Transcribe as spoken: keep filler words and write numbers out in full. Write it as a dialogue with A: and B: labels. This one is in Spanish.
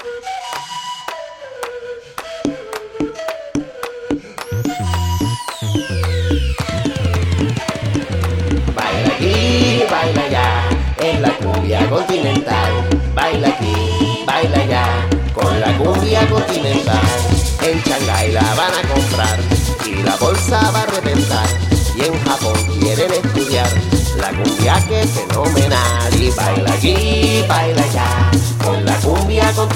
A: Baila aquí, baila allá, en la cumbia continental. Baila aquí, baila allá, con la cumbia continental. En Shanghái la van a comprar y la bolsa va a reventar. Y en Japón quieren estudiar la cumbia que es fenomenal. Y baila aquí, baila allá, con la cumbia continental.